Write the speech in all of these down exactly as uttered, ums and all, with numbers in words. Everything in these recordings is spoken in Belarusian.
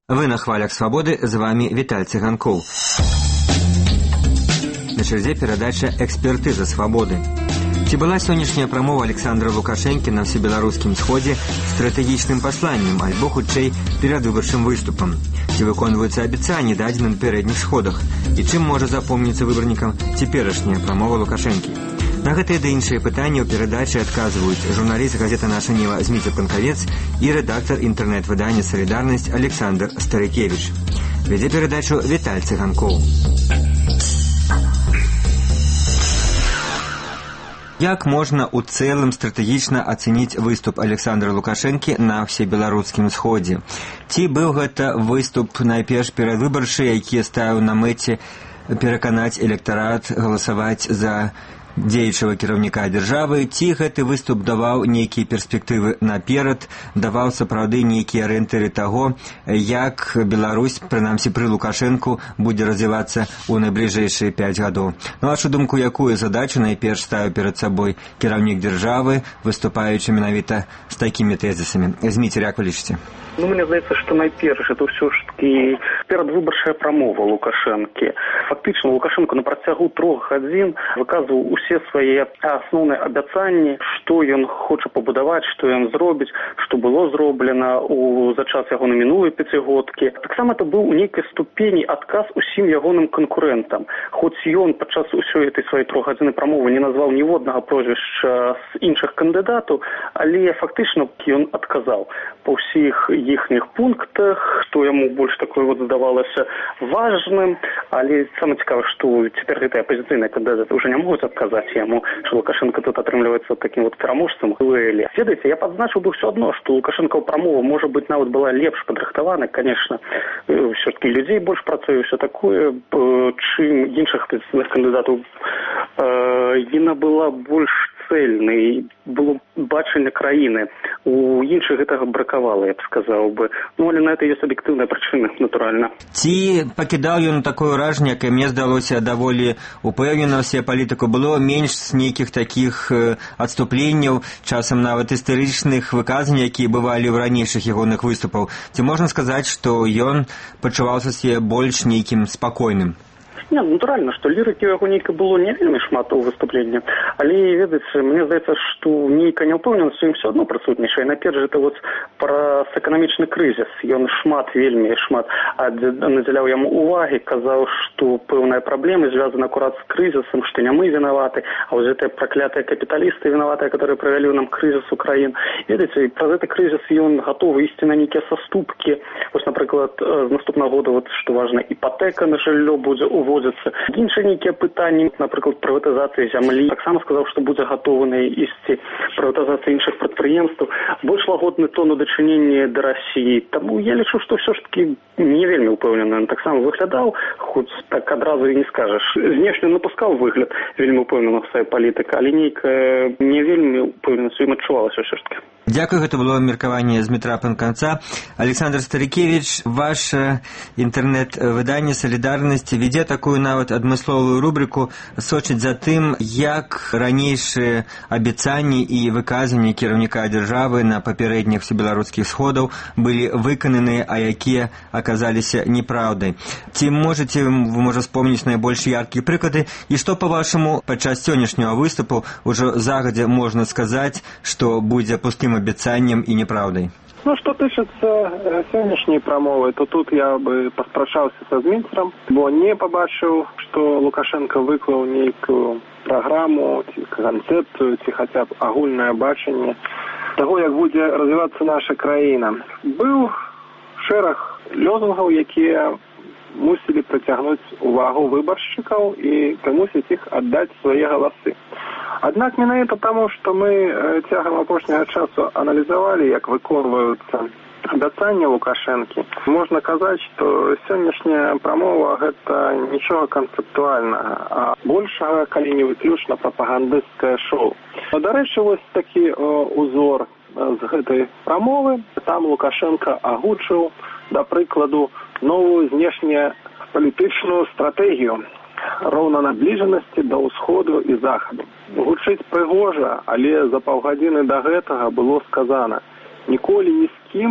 Вы на хвалях свободы, з вами Віталь Цыганкоў. На чарзе перадача «Экспертыза свабоды». Ці была сённяшняя прамова Александра Лукашэнкі на ўсебеларускім сходзе стратэгічным пасланнем, альбо хутчэй перадвыбарчым выступам? Ці выконваюцца абяцанні, дадзены на пярэдніх сходах? І чым можа запомніцца выбарнікам цяперашняя прамова Лукашэнкі? На гэтыя ды іншыя пытанні ў перадачы адказваюць журналіст газеты «Наша Ніва» Зміцер Панкавец і рэдактар інтэрнэт-выдання «Салідарнасць» Александр Старыкевіч. Вядзе перадачу Віталь Цыганкоў. Як можна ў цэлым стратэгічна ацэніць выступ Александра Лукашэнкі на ўсебеларускім сходзе? Ці быў гэта выступ найперш перадвыбарчы, які ставіў на мэце пераканаць электарат галасаваць за дзеючага кіраўніка дзяржавы, ці гэты выступ даваў нейкія перспектывы наперад, даваў сапраўды нейкія арыентыры таго, як Беларусь, прынамсі пры Лукашэнку, будзе развівацца ў найбліжэйшыя пяць гадоў. На вашу думку, якую задачу найперш ставіў перад сабой кіраўнік дзяржавы, выступаючы менавіта з такімі тэзісамі? Зміцер, як вы лічыце? Ну, мне здаецца, што найперш это ўсё ж такі перадвыбарчая прамова Лукашэнкі. Фактычна Лукашэнко на працягу трох гадзін выказваў усе свае асноўныя абяцанні, што ён хоча пабудаваць, што ён зробіць, што было зроблена ў за час яго на мінулай пяцігодкі. Таксама это быў у нейкай ступені адказ усім ягоным канкурэнтам. Хоць ён падчас усёй этой сваёй трохгадзіннай прамовы не назваў ніводнага прозвішча з іншых кандыдатаў, але фактычна ён адказаў па ўсіх іхніх пунктах, што яму больш такое вот здавалася важным, але самае цікавае, што цяпер гэтыя апазіцыйныя кандыдаты ўжо не могуць адказаць яму, што Лукашенко тут атрымліваецца такім вот пераможцам. Ведаеце, я падзначыў бы ўсё адно, што Лукашэнкава прамова, можа быць, нават была лепш падрыхтавана, конечно, ўсё-таки людзей больш працуе, ўсё такое, чым іншых апазіцыйных кандыдатаў. Яна была больш цельнай, было бачанне краіны. У іншых гэтага бракавала, я б сказаў бы. Ну, але на это ёсць аб'ектыўныя прычыны, натуральна. Ці пакідаў ён такое ўражанне, якое мне здалося даволі упэўнена ўсе палітыку, было менш нейкіх такіх адступленняў, часам нават істарычных выказванняў, якія бывалі ў ранейшых ягоных выступаў. Ці можна сказаць, што ён пачуваўся себе больш нейкім спакойным? Не, натуральна, што лірыкі ў яго нейка было не вельмі шмат у выступленні, але, ведаеце, мне здаецца, што нейка няўпэўненасць ім все адно прысутнічае. Найперш, гэта вот праз эканамічны крызіс. Ён шмат, вельмі шмат надзяляў яму увагі, казаў, што пэўныя праблемы звязаны акурат з крызісам, што не мы вінаваты, а вось гэтыя праклятыя капіталісты вінаватыя, которые правялі нам крызіс у краін. Ведаеце, праз гэты крызіс ён гатовы ісці на нейкія саступкі. Вось, напрыклад, з наступнага года, вот, што важна, іпотэка на жыллё будзе уводзіцца. Іншыя нейкія пытанні, напрыклад, прыватызацыі зямлі. Таксама сказаў, што будзе гатовы на ісці прыватызацыі іншых прадпрыемстваў. Больш лагодны тон у дачыненні да Расіі. Таму я лічу, што ўсё ж такі не вельмі ўпэўнены. Таксама выглядаў, хоць так адразу і не скажаш. Знешне напускаў выгляд вельмі ўпэўнена ў сваёй палітыцы, але нейкая не вельмі ўпэўненасць у ім адчувалася ўсё ж такі. Дякую, гэта было меркаванне Змітра Панкавца. Александр Старыкевіч, ваше інтэрнэт-выданне «Салідарнасць» ведзе такую нават адмысловую рубрыку, сочыць за тым, як ранейшыя абяцанні і выказанні кіраўніка дзяржавы на папярэдніх всебеларускіх сходаў былі выкананыя, а якія аказаліся непраўдай. Ці можаце вы, можа, спомніць найбольш яркія прыклады, і што, па-вашаму, падчас сённяшняга выступу ўжо загадзя можна сказаць, што будзе пустым абяцаннем і неправдай? Ну, што тычыцца сённяшняй прамовы, то тут я бы паспрачаўся са Зміцерам, бо не пабачыў, што Лукашенко выклаў нейкую праграму, ці канцэпцыю, ці хаця б агульнае бачанне таго, як будзе развівацца наша краіна. Быў шэраг лозунгаў, якія мусілі прыцягнуць увагу выбаршчыкаў і прымусіць іх аддаць свае галасы. Аднак менавіта таму, што мы цягам апошняга часу аналізавалі, як выконваюцца абяцанні Лукашэнкі, можна казаць, што сённяшняя прамова гэта нічога канцэптуальнага, а большага, калі не выключна, прапагандысцкае шоу. Дарэчы, вось такі узор з гэтай прамовы. Там Лукашенко агучыў, да прыкладу, новую знешнепалітычную стратэгію роўна набліжанасці да ўсходу і захаду. Гучыць прыгожа, але за паўгадзіны да гэтага было сказана: ніколі ні з кім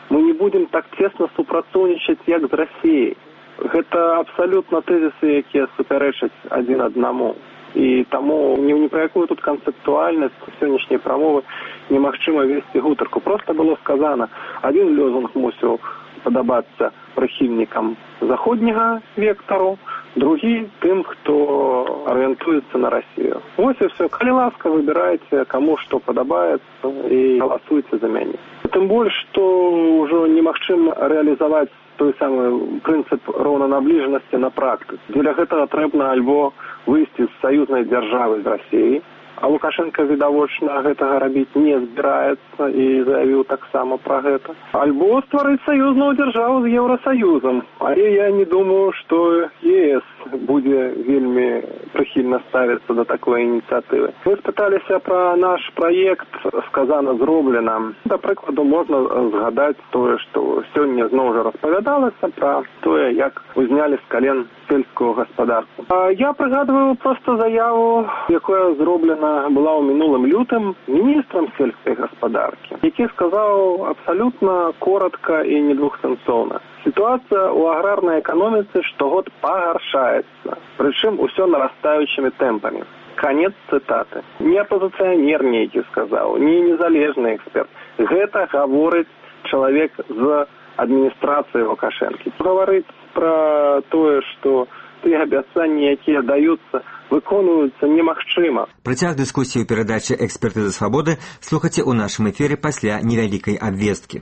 мы не будем так тесно супрацоўнічаць, як з Расіяй. Гэта абсалютна тэзісы, якія супярэчаць адзін аднаму. І таму ні, ні пра якую тут канцэптуальнасць сённяшняй прамовы немагчыма весці гутарку. Проста было сказана, адзін лозунг мусіў падабацца прыхільнікам заходняга вектару, другі тым, хто арыентуецца на Расію. Вось і все. Калі ласка, выбірайце, каму што падабаецца і галасуйце за мяне. Тым больш, што ўжо немагчыма рэалізаваць той самы прынцып роўнанабліжанасці на практыцы. Дзеля гэтага трэбна альбо выйсці з саюзнай дзяржавы з Расіі, а Лукашенко, відавочна, гэтага рабіць не збіраецца і заявіў таксама пра гэта. Альбо стварыць саюзную дзяржаву з Еўрасаюзам. Але я не думаю, што ЕС будзе вельмі прыхільна ставіцца да такой ініцыятывы. Вы спыталіся пра наш праект, сказана, зроблена. Да прыкладу, можна згадаць тое, што сёння зноў жа распавядалася пра тое, як узнялі з кален сельскую гаспадарку. А я прыгадваю проста заяву, якая зроблена была ў минулым лютым міністрам сельскай гаспадаркі, які сказаў абсалютна коротка і недвухсэнсоўна. Ситуация у аграрной экономицы штогод пагаршаецца, прычым усё нарастаючымі тэмпамі. Конец цитаты. Не апозіцыянер нейкі сказаў, не незалежны эксперт. Гэта гаворыць чалавек з адміністрацыі Лукашэнкі. Гаварыць пра тое, што тыя абяцанні, якія даюцца, выконваюцца немагчыма. Працяг дыскусіі ў перадачы «Эксперты за свабоды» слухайце ў нашым эфіры пасля невялікай абвесткі.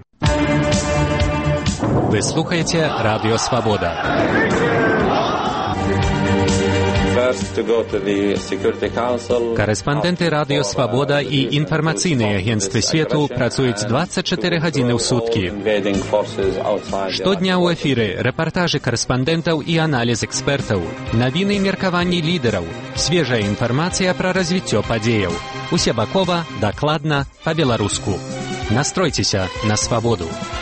Вы слухаете Радио Свобода. Корэспандэнты Радио Свобода і інфармацыйныя агенцтвы свету працуюць двадцать четыре гадзіны ў суткі. Штодня ў эфіры рэпартажы корэспандэнтаў і аналіз экспертаў, навіны і меркаванні лідараў, свежая інфармацыя пра развіццё падзеяў. Усебакова, дакладна, па-беларуску. Настройцеся на свабоду.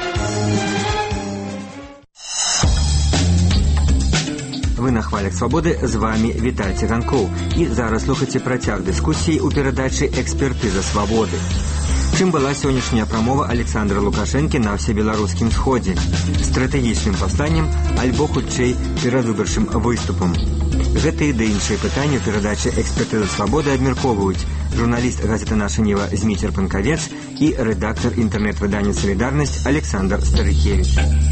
Вы на хвалях свабоды, з вами Віталь Циганкоў. І зараз слухайце працяг дыскусіі ў перадачы «Эксперты за свабоды». Чым была сённяшняя прамова Александра Лукашэнкі на ўсебеларускім сходзе? Стратэгічным пасланнем альбо, хутчэй, перадвыбарчым выступам? Гэтыя ды іншыя пытанні ў перадачы «Эксперты за свабоды» абмяркоўваюць журналіст газеты «Наша Ніва» Зміцер Панкавец і рэдактар інтэрнэт-выдання «Салідарнасць» Александр Старыкевіч.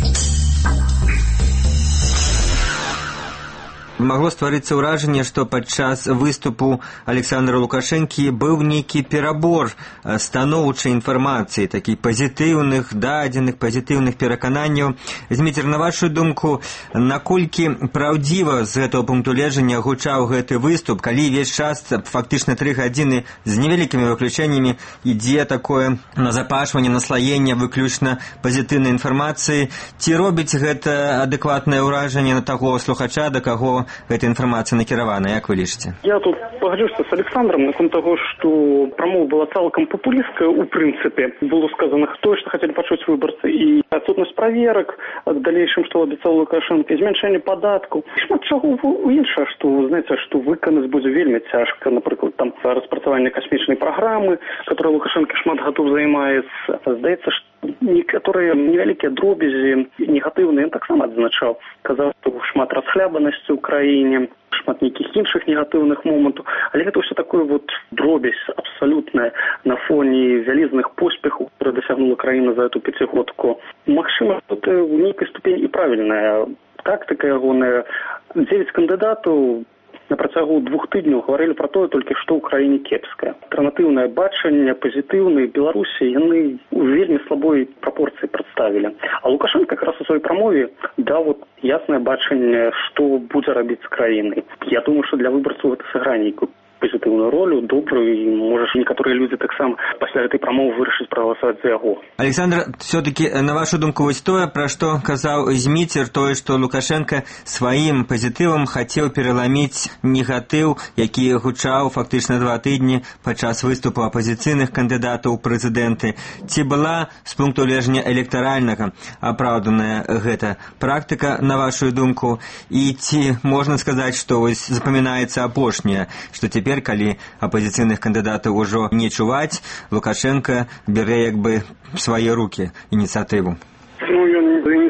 Магло стварыцца ўражанне, што падчас выступу Александра Лукашэнкі быў нейкі перабор станоўчай інфармацыі, такіх пазітыўных дадзеных, пазітыўных перакананняў. Зміцер, на вашу думку, наколькі праўдзіва з гэтага пункту гледжання гучаў гэты выступ, калі ўвесь час, фактычна тры гадзіны, з невялікімі выключэннямі ідзе такое назапашванне, наслаенне выключна пазітыўнай інфармацыі? Ці робіць гэта адэкватнае ўражанне на таго слухача, да каго эта информация накіравана, як вы лічыце? Я тут погоджуся з Александром на того, что промова была цалкам популистская, у принципе. Было сказано то, что хотели почуць выборцы, и отсутность проверок, в дальнейшем, что обещал Лукашенко, зменшэнне податкаў. Шмат чаго іншае, что, знаете, что выканаць будзе вельмі цяжка. Например, там распрацаванне космічнай программы, которой Лукашенко шмат гадоў займаецца. Здаецца, что некаторыя невялікія дробязі негатыўныя, ён таксама адзначаў. Казаў, што шмат расхлябанасці ў краіне, шмат нейкіх іншых негатыўных момантаў, але гэта ўсё такое вот дробязь абсалютная на фоне вялізных поспехаў, которые дасягнула краіна за эту пяцігодку. Магчыма, тут в нейкай ступені і правільная тактыка ягоная. Дзевяць кандыдатаў на працягу двух тыдняў гаварылі пра тое толькі, што ў краіне кепскае. Альтэрнатыўнае бачанне, пазітыўныя Беларусі, яны ў вельмі слабой прапорцыі прадставілі. А Лукашенко якраз у сваёй прамове даў вот яснае бачанне, што будзе рабіць з краінай. Я думаю, што для выбарцаў гэта сыграе нейкую пазітыўную ролю, добрую, і, можа, некаторыя людзі таксама пасля гэтай прамовы вырашыць прагаласаваць за яго. Александр, все-таки, на вашу думку, вось тое, пра што казаў Зміцер, тое, што Лукашенко сваім пазітывам хацеў пераламіць негатыў, які гучаў фактычна два тыдні падчас выступу апазіцыйных кандыдатаў у прэзідэнты. Ці была з пункту гледжання электаральнага апраўданая гэта практыка, на вашу думку, і ці можна сказаць, што вось запамінаецца апошняе, што цяпер, калі апозіцыйных кандыдатаў ужо не чуваць, Лукашенко бярэ як бы в свае рукі ініцыятыву?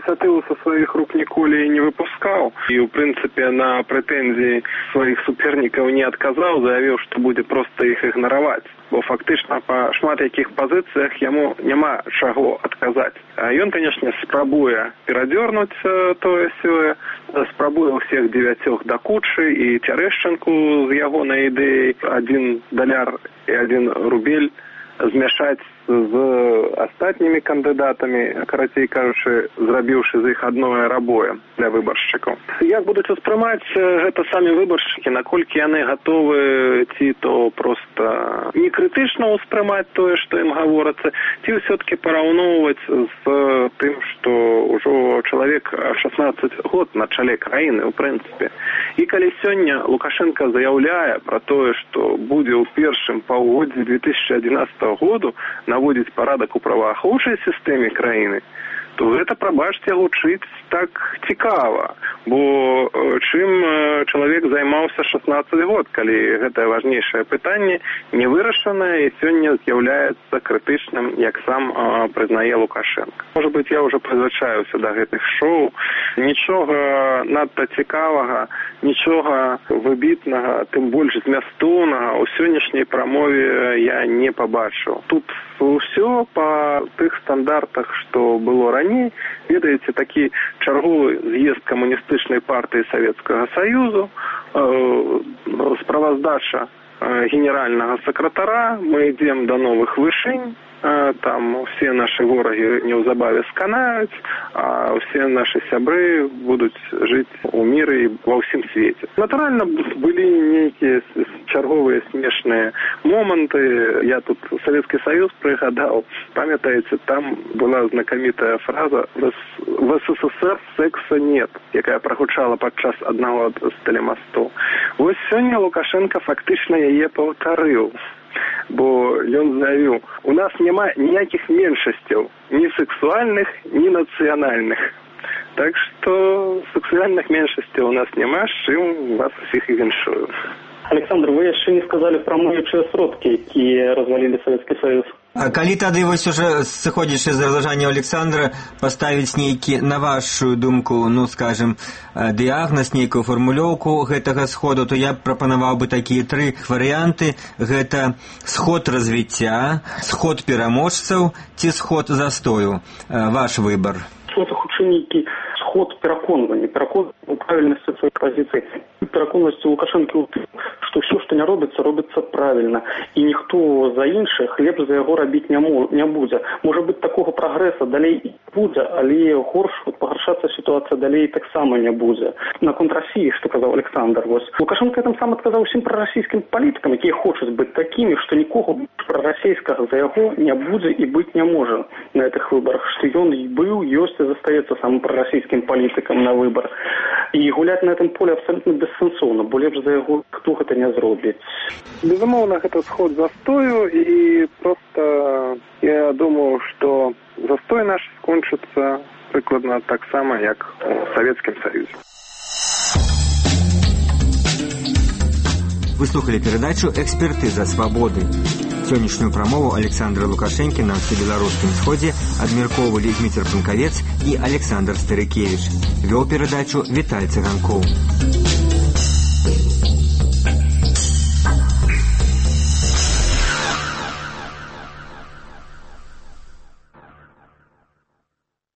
инициативу со своих рук ніколі не выпускал. И, в принципе, на претензии своих соперников не отказал, заявил, что будет просто их игнорировать. Бо фактично по шмат яких позициях ему нема чаго отказать. А он, конечно, спрабуе перадернуть тое сёе, спрабуе всех девятёх до кучы и Терещенку с ягонай идеей один доляр и один рубель змяшаць з астатнімі кандыдатамі, карацей кажучы, зрабіўшы з іх адное рабое для выбаршчыкаў. Як будуць успрымаць гэта самі выбаршчыкі, наколькі яны гатовы ці то проста не крытычна ўспрымаць тое, што ім гаворыцца, ці ўсё-такі параўноўваць з тым, што ўжо чалавек шаснаццаць год на чале краіны, ў прынцыпе. І калі сёння Лукашенко заяўляе пра тое, што будзе ў першым паўгоддзі две тысячи одиннадцатого году наводзіць парадак у праваахоўчай сістэме краіны, то гэта, прабачце, гучыць так цікава, бо чым чалавек займаўся шаснаццаць год, калі гэтае важнейшае пытанне не вырашанае і сёння з'яўляецца крытычным, як сам прызнае Лукашенко. Можа быць, я ўжо прызвычаюся да гэтых шоу. Нічога надта цікавага, нічога выбітнага, тым больш змястоўнага ў сённяшняй прамове я не пабачыў. Тут ўсё па тых стандартах, што было раней. Ведаеце, такі чарговы з'езд камуністычнай партыі Савецкага Саюзу, э, справаздача э, генеральнага сакратара, мы ідзем да новых вышынь, э, там усе нашы ворагі неўзабаве сканаюць, а ўсе нашы сябры будуць жыць у міры і ва ўсім свеце. Натуральна, былі нейкія чарговыя смешныя моманты. Я тут Советский Союз прыгадаў. Памятаеце, там была знакамітая фраза «В СССР секса нет», якая прагучала падчас аднаго з тэлемастоў. Вось сёння Лукашенко фактычна яе паўтарыў. Бо ён заявіў, у нас няма ніякіх меншасцяў, ні сексуальных, ні нацыянальных. Так што сексуальных меншасцяў у нас няма, з чым вас усіх і віншую. Александр, вы яшчэ не сказалі пра моючыя сродкі, якія развалілі Савецкі Саюз. А калі тады вось уже сыходзячы з разважання Александра паставіць нейкі, на вашу думку, ну, скажем, дыягназ, нейкую фармулёўку гэтага сходу, то я прапанаваў бы такія тры варыянты. Гэта сход развіцця, сход пераможцаў ці сход застою. Ваш выбар. Гэта хутчэй нейкі сход пераконвання, пераконвання у правільнасці сваёй пазіцыі. Пераконванасці Лукашэнкі ў тым, што ўсё, што не робіцца, робіцца правільна. І ніхто за іншых лепш за яго рабіць не, не будзе. Можа быць, такога прагрэса далей і будзе, але горш, пагаршацца сітуацыя далей таксама не будзе. Наконт Расіі, што казаў Александр, вось. Лукашенко гэтым сам адказаў усім прарасійскім палітыкам, якія хочуць быць такімі, што нікога прарасійскага за яго не будзе і быць не можа на гэтых выбарах. Што ён і быў, ёсць і застаецца самым прарасійскім палітыкам на выбар. І гуляць на гэтым поле абсалютна бессэнсоўна, бо лепш за яго хто гэта не зробіць. Безумоўна, гэта сход застою, і проста я думаю, што застой наш скончыцца прыкладна таксама, як у Савецкім Саюзе. Вы слухали перадачу «Экспертыза свабоды». Сённяшнюю прамову Александра Лукашэнкі на ўсебеларускім сходзе абмяркоўвалі Зміцер Панкавец і Александр Старыкевіч. Вёў перадачу Віталь Цыганкоў.